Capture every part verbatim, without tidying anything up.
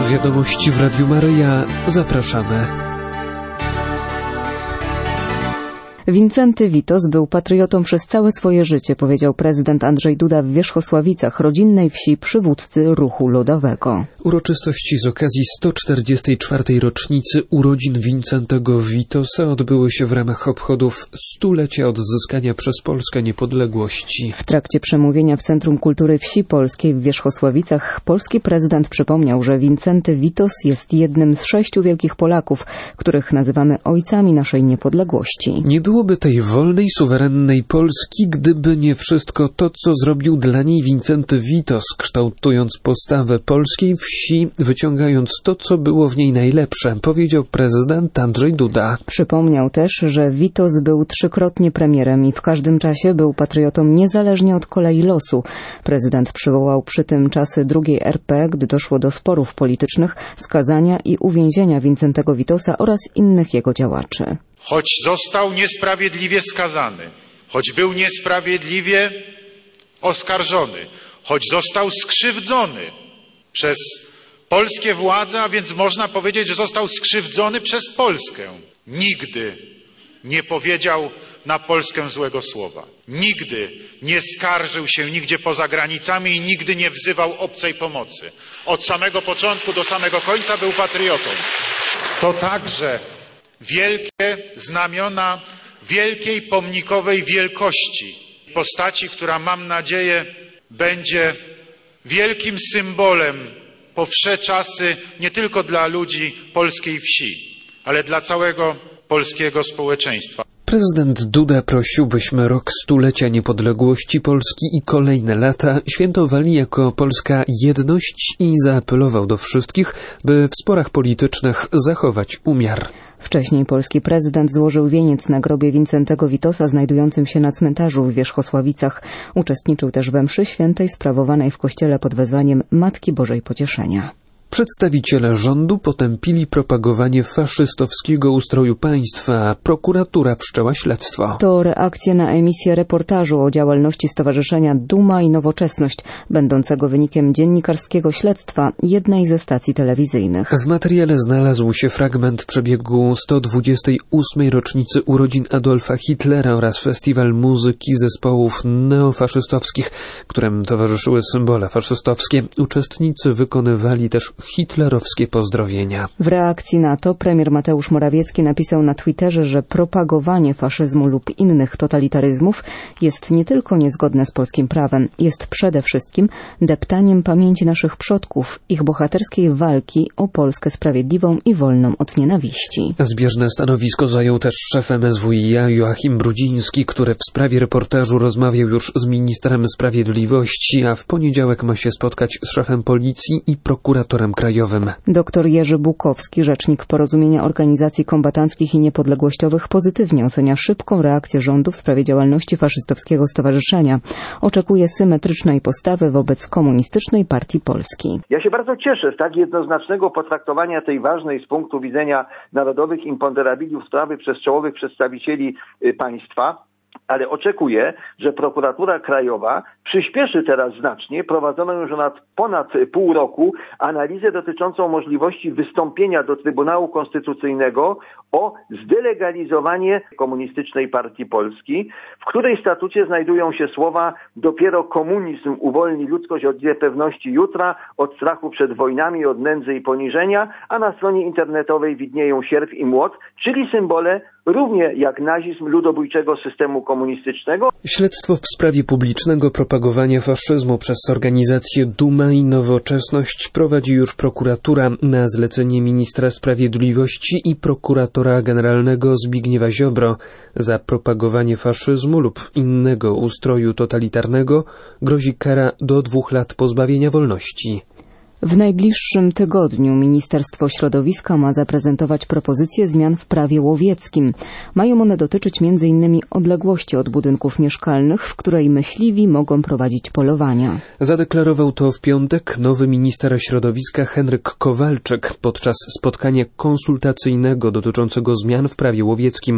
Wiadomości w Radiu Maryja. Zapraszamy. Wincenty Witos był patriotą przez całe swoje życie, powiedział prezydent Andrzej Duda w Wierzchosławicach, rodzinnej wsi przywódcy ruchu ludowego. Uroczystości z okazji sto czterdziestej czwartej rocznicy urodzin Wincentego Witosa odbyły się w ramach obchodów stulecia odzyskania przez Polskę niepodległości. W trakcie przemówienia w Centrum Kultury Wsi Polskiej w Wierzchosławicach polski prezydent przypomniał, że Wincenty Witos jest jednym z sześciu wielkich Polaków, których nazywamy ojcami naszej niepodległości. Nie byłoby tej wolnej, suwerennej Polski, gdyby nie wszystko to, co zrobił dla niej Wincenty Witos, kształtując postawę polskiej wsi, wyciągając to, co było w niej najlepsze, powiedział prezydent Andrzej Duda. Przypomniał też, że Witos był trzykrotnie premierem i w każdym czasie był patriotą niezależnie od kolei losu. Prezydent przywołał przy tym czasy drugiej R P, gdy doszło do sporów politycznych, skazania i uwięzienia Wincentego Witosa oraz innych jego działaczy. Choć został niesprawiedliwie skazany, choć był niesprawiedliwie oskarżony, choć został skrzywdzony przez polskie władze, a więc można powiedzieć, że został skrzywdzony przez Polskę, nigdy nie powiedział na Polskę złego słowa. Nigdy nie skarżył się nigdzie poza granicami i nigdy nie wzywał obcej pomocy. Od samego początku do samego końca był patriotą. To także wielkie znamiona wielkiej pomnikowej wielkości postaci, która, mam nadzieję, będzie wielkim symbolem po wsze czasy nie tylko dla ludzi polskiej wsi, ale dla całego polskiego społeczeństwa. Prezydent Duda prosił, byśmy rok stulecia niepodległości Polski i kolejne lata świętowali jako polska jedność i zaapelował do wszystkich, by w sporach politycznych zachować umiar. Wcześniej polski prezydent złożył wieniec na grobie Wincentego Witosa znajdującym się na cmentarzu w Wierzchosławicach. Uczestniczył też we mszy świętej sprawowanej w kościele pod wezwaniem Matki Bożej Pocieszenia. Przedstawiciele rządu potępili propagowanie faszystowskiego ustroju państwa, a prokuratura wszczęła śledztwo. To reakcja na emisję reportażu o działalności Stowarzyszenia Duma i Nowoczesność, będącego wynikiem dziennikarskiego śledztwa jednej ze stacji telewizyjnych. W materiale znalazł się fragment przebiegu sto dwudziestej ósmej rocznicy urodzin Adolfa Hitlera oraz festiwal muzyki zespołów neofaszystowskich, którym towarzyszyły symbole faszystowskie. Uczestnicy wykonywali też hitlerowskie pozdrowienia. W reakcji na to premier Mateusz Morawiecki napisał na Twitterze, że propagowanie faszyzmu lub innych totalitaryzmów jest nie tylko niezgodne z polskim prawem, jest przede wszystkim deptaniem pamięci naszych przodków, ich bohaterskiej walki o Polskę sprawiedliwą i wolną od nienawiści. Zbieżne stanowisko zajął też szef M S W i a Joachim Brudziński, który w sprawie reportażu rozmawiał już z ministrem sprawiedliwości, a w poniedziałek ma się spotkać z szefem policji i prokuratorem krajowym. Doktor Jerzy Bukowski, rzecznik Porozumienia Organizacji Kombatanckich i Niepodległościowych, pozytywnie ocenia szybką reakcję rządu w sprawie działalności faszystowskiego stowarzyszenia. Oczekuje symetrycznej postawy wobec Komunistycznej Partii Polski. Ja się bardzo cieszę z tak jednoznacznego potraktowania tej ważnej z punktu widzenia narodowych imponderabiliów sprawy przez czołowych przedstawicieli państwa. Ale oczekuję, że prokuratura krajowa przyspieszy teraz znacznie prowadzoną już od ponad pół roku analizę dotyczącą możliwości wystąpienia do Trybunału Konstytucyjnego o zdelegalizowanie Komunistycznej Partii Polski, w której statucie znajdują się słowa: dopiero komunizm uwolni ludzkość od niepewności jutra, od strachu przed wojnami, od nędzy i poniżenia, a na stronie internetowej widnieją sierp i młot, czyli symbole równie jak nazizm ludobójczego systemu komunistycznego. Śledztwo w sprawie publicznego propagowania faszyzmu przez organizację Duma i Nowoczesność prowadzi już prokuratura na zlecenie ministra sprawiedliwości i prokuratora generalnego Zbigniewa Ziobro. Za propagowanie faszyzmu lub innego ustroju totalitarnego grozi kara do dwóch lat pozbawienia wolności. W najbliższym tygodniu Ministerstwo Środowiska ma zaprezentować propozycje zmian w prawie łowieckim. Mają one dotyczyć między innymi odległości od budynków mieszkalnych, w której myśliwi mogą prowadzić polowania. Zadeklarował to w piątek nowy minister środowiska Henryk Kowalczyk podczas spotkania konsultacyjnego dotyczącego zmian w prawie łowieckim.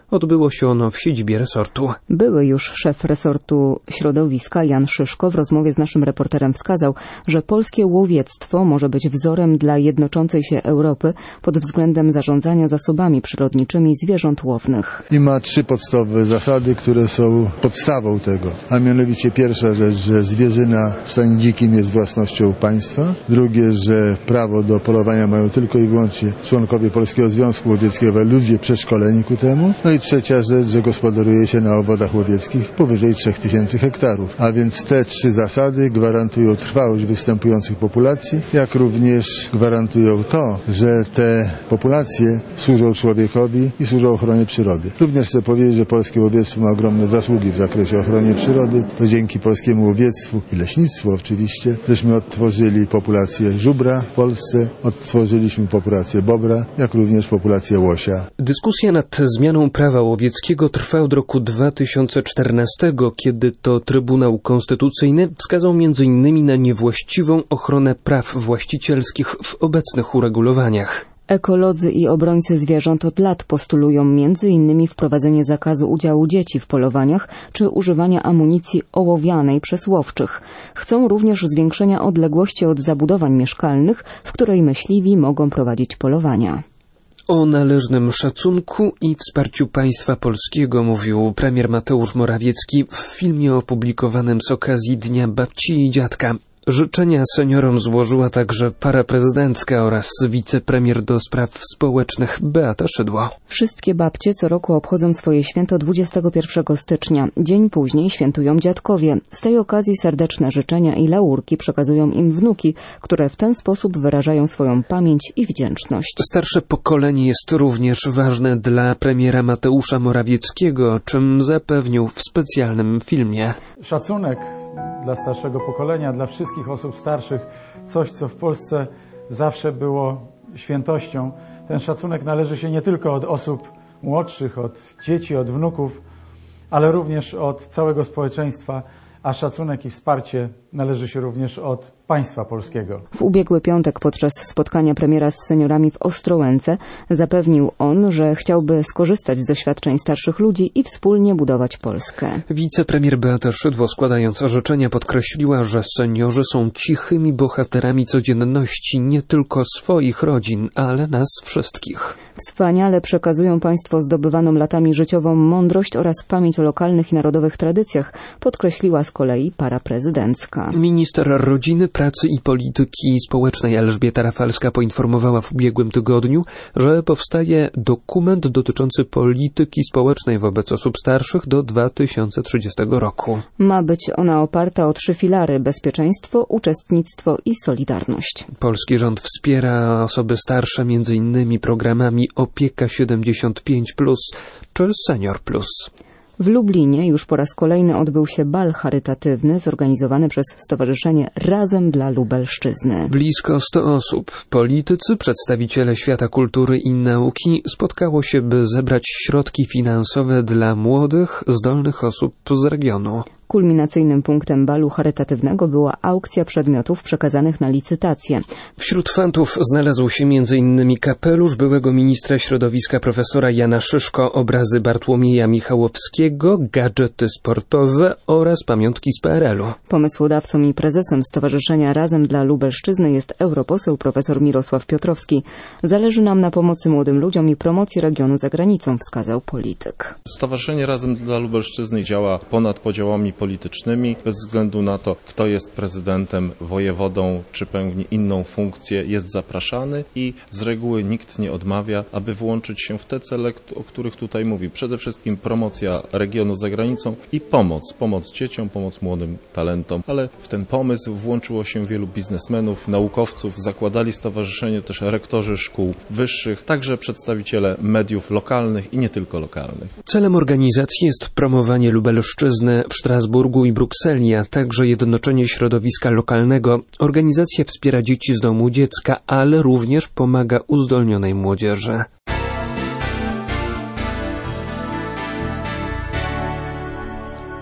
Odbyło się ono w siedzibie resortu. Były już szef resortu środowiska Jan Szyszko w rozmowie z naszym reporterem wskazał, że polskie łowiectwo może być wzorem dla jednoczącej się Europy pod względem zarządzania zasobami przyrodniczymi zwierząt łownych. I ma trzy podstawowe zasady, które są podstawą tego. A mianowicie pierwsza rzecz, że zwierzyna w stanie dzikim jest własnością państwa. Drugie, że prawo do polowania mają tylko i wyłącznie członkowie Polskiego Związku Łowieckiego, ludzie przeszkoleni ku temu. No i trzecia rzecz, że gospodaruje się na obwodach łowieckich powyżej trzech tysięcy hektarów. A więc te trzy zasady gwarantują trwałość występujących populacji, jak również gwarantują to, że te populacje służą człowiekowi i służą ochronie przyrody. Również chcę powiedzieć, że polskie łowiectwo ma ogromne zasługi w zakresie ochrony przyrody. To dzięki polskiemu łowiectwu i leśnictwu oczywiście, żeśmy odtworzyli populację żubra w Polsce, odtworzyliśmy populację bobra, jak również populację łosia. Dyskusja nad zmianą prawa łowieckiego trwa od roku dwa tysiące czternastego, kiedy to Trybunał Konstytucyjny wskazał między innymi na niewłaściwą ochronę praw właścicielskich w obecnych uregulowaniach. Ekolodzy i obrońcy zwierząt od lat postulują między innymi wprowadzenie zakazu udziału dzieci w polowaniach czy używania amunicji ołowianej przez łowczych. Chcą również zwiększenia odległości od zabudowań mieszkalnych, w której myśliwi mogą prowadzić polowania. O należnym szacunku i wsparciu państwa polskiego mówił premier Mateusz Morawiecki w filmie opublikowanym z okazji Dnia Babci i Dziadka. Życzenia seniorom złożyła także para prezydencka oraz wicepremier do spraw społecznych Beata Szydło. Wszystkie babcie co roku obchodzą swoje święto dwudziestego pierwszego stycznia. Dzień później świętują dziadkowie. Z tej okazji serdeczne życzenia i laurki przekazują im wnuki, które w ten sposób wyrażają swoją pamięć i wdzięczność. Starsze pokolenie jest również ważne dla premiera Mateusza Morawieckiego, o czym zapewnił w specjalnym filmie. Szacunek dla starszego pokolenia, dla wszystkich osób starszych, coś, co w Polsce zawsze było świętością. Ten szacunek należy się nie tylko od osób młodszych, od dzieci, od wnuków, ale również od całego społeczeństwa, a szacunek i wsparcie należy się również od państwa polskiego. W ubiegły piątek podczas spotkania premiera z seniorami w Ostrołęce zapewnił on, że chciałby skorzystać z doświadczeń starszych ludzi i wspólnie budować Polskę. Wicepremier Beata Szydło, składając orzeczenia, podkreśliła, że seniorzy są cichymi bohaterami codzienności nie tylko swoich rodzin, ale nas wszystkich. Wspaniale przekazują państwo zdobywaną latami życiową mądrość oraz pamięć o lokalnych i narodowych tradycjach, podkreśliła z kolei para prezydencka. Minister Rodziny, Pracy i Polityki Społecznej Elżbieta Rafalska poinformowała w ubiegłym tygodniu, że powstaje dokument dotyczący polityki społecznej wobec osób starszych do dwa tysiące trzydziestego roku. Ma być ona oparta o trzy filary: bezpieczeństwo, uczestnictwo i solidarność. Polski rząd wspiera osoby starsze między innymi programami Opieka siedemdziesiąt pięć plus czy Senior plus. W Lublinie już po raz kolejny odbył się bal charytatywny zorganizowany przez Stowarzyszenie Razem dla Lubelszczyzny. Blisko sto osób, politycy, przedstawiciele świata kultury i nauki spotkało się, by zebrać środki finansowe dla młodych, zdolnych osób z regionu. Kulminacyjnym punktem balu charytatywnego była aukcja przedmiotów przekazanych na licytację. Wśród fantów znalazł się między innymi kapelusz byłego ministra środowiska profesora Jana Szyszko, obrazy Bartłomieja Michałowskiego, gadżety sportowe oraz pamiątki z P R L u. Pomysłodawcą i prezesem Stowarzyszenia Razem dla Lubelszczyzny jest europoseł profesor Mirosław Piotrowski. Zależy nam na pomocy młodym ludziom i promocji regionu za granicą, wskazał polityk. Stowarzyszenie Razem dla Lubelszczyzny działa ponad podziałami politycznymi, bez względu na to, kto jest prezydentem, wojewodą, czy pełni inną funkcję, jest zapraszany i z reguły nikt nie odmawia, aby włączyć się w te cele, o których tutaj mówi. Przede wszystkim promocja regionu za granicą i pomoc. Pomoc dzieciom, pomoc młodym talentom. Ale w ten pomysł włączyło się wielu biznesmenów, naukowców, zakładali stowarzyszenie też rektorzy szkół wyższych, także przedstawiciele mediów lokalnych i nie tylko lokalnych. Celem organizacji jest promowanie Lubelszczyzny w Strasburgu i Brukseli, a także jednoczenie środowiska lokalnego. Organizacja wspiera dzieci z domu dziecka, ale również pomaga uzdolnionej młodzieży.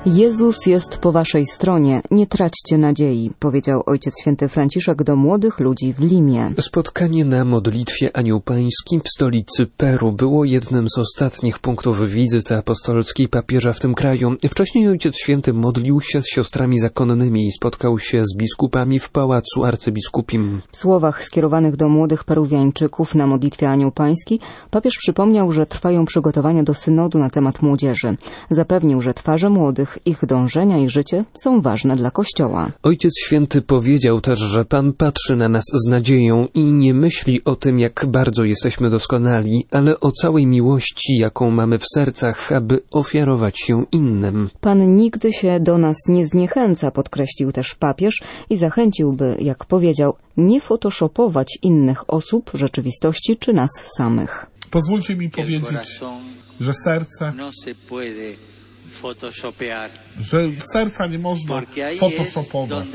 Jezus jest po waszej stronie, nie traćcie nadziei, powiedział Ojciec Święty Franciszek do młodych ludzi w Limie. Spotkanie na modlitwie Anioł Pański w stolicy Peru było jednym z ostatnich punktów wizyty apostolskiej papieża w tym kraju. Wcześniej Ojciec Święty modlił się z siostrami zakonnymi i spotkał się z biskupami w Pałacu Arcybiskupim. W słowach skierowanych do młodych peruwiańczyków na modlitwie Anioł Pański papież przypomniał, że trwają przygotowania do synodu na temat młodzieży. Zapewnił, że twarze młodych, ich dążenia i życie są ważne dla Kościoła. Ojciec Święty powiedział też, że Pan patrzy na nas z nadzieją i nie myśli o tym, jak bardzo jesteśmy doskonali, ale o całej miłości, jaką mamy w sercach, aby ofiarować się innym. Pan nigdy się do nas nie zniechęca, podkreślił też papież i zachęcił, by, jak powiedział, nie photoshopować innych osób, rzeczywistości czy nas samych. Pozwólcie mi powiedzieć, że serce, że serca nie można photoshopować,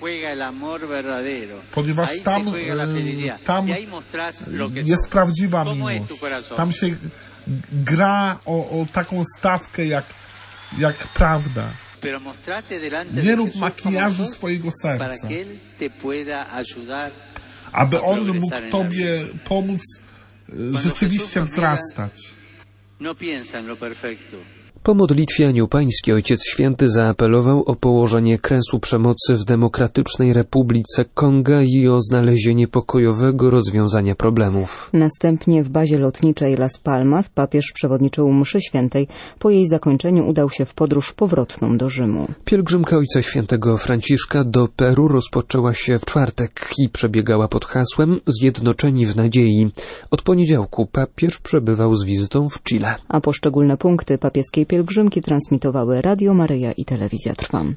ponieważ tam, tam jest prawdziwa miłość. Tam się gra o, o taką stawkę jak, jak prawda. Nie rób makijażu swojego serca, aby on mógł Tobie pomóc rzeczywiście wzrastać. Po modlitwie Anioł Pański Ojciec Święty zaapelował o położenie kresu przemocy w Demokratycznej Republice Konga i o znalezienie pokojowego rozwiązania problemów. Następnie w bazie lotniczej Las Palmas papież przewodniczył mszy świętej. Po jej zakończeniu udał się w podróż powrotną do Rzymu. Pielgrzymka Ojca Świętego Franciszka do Peru rozpoczęła się w czwartek i przebiegała pod hasłem Zjednoczeni w nadziei. Od poniedziałku papież przebywał z wizytą w Chile. A poszczególne punkty papieskiej pielgrzymki transmitowały Radio Maryja i Telewizja Trwam.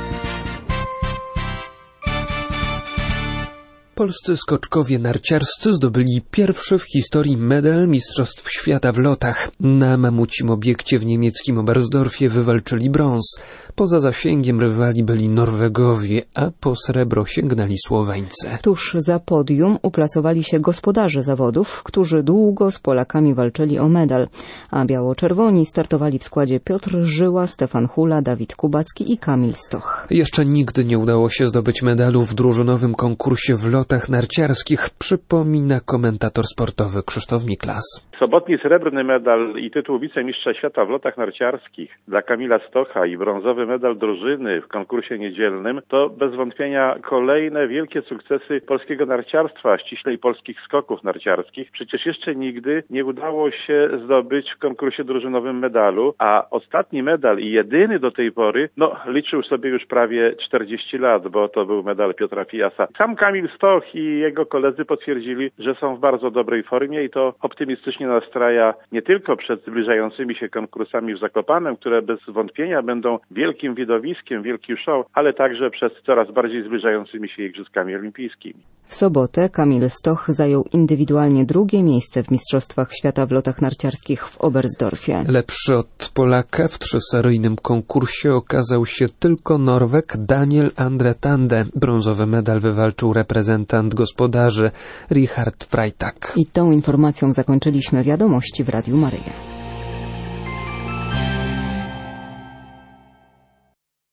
Polscy skoczkowie narciarscy zdobyli pierwszy w historii medal Mistrzostw Świata w lotach. Na mamucim obiekcie w niemieckim Oberstdorfie wywalczyli brąz. Poza zasięgiem rywali byli Norwegowie, a po srebro sięgnęli Słoweńcy. Tuż za podium uplasowali się gospodarze zawodów, którzy długo z Polakami walczyli o medal, a biało-czerwoni startowali w składzie Piotr Żyła, Stefan Hula, Dawid Kubacki i Kamil Stoch. Jeszcze nigdy nie udało się zdobyć medalu w drużynowym konkursie w lotach narciarskich, przypomina komentator sportowy Krzysztof Miklas. Sobotni srebrny medal i tytuł wicemistrza świata w lotach narciarskich dla Kamila Stocha i brązowy medal drużyny w konkursie niedzielnym to bez wątpienia kolejne wielkie sukcesy polskiego narciarstwa, ściślej polskich skoków narciarskich. Przecież jeszcze nigdy nie udało się zdobyć w konkursie drużynowym medalu, a ostatni medal i jedyny do tej pory, no liczył sobie już prawie czterdzieści lat, bo to był medal Piotra Fijasa. Sam Kamil Stoch i jego koledzy potwierdzili, że są w bardzo dobrej formie i to optymistycznie nastraja nie tylko przed zbliżającymi się konkursami w Zakopanem, które bez wątpienia będą wielkim widowiskiem, wielkim show, ale także przed coraz bardziej zbliżającymi się Igrzyskami Olimpijskimi. W sobotę Kamil Stoch zajął indywidualnie drugie miejsce w Mistrzostwach Świata w lotach narciarskich w Oberstdorfie. Lepszy od Polaka w trzyseryjnym konkursie okazał się tylko Norweg Daniel Andre Tande. Brązowy medal wywalczył reprezentant gospodarzy Richard Freitag. I tą informacją zakończyliśmy wiadomości w Radiu Maryja.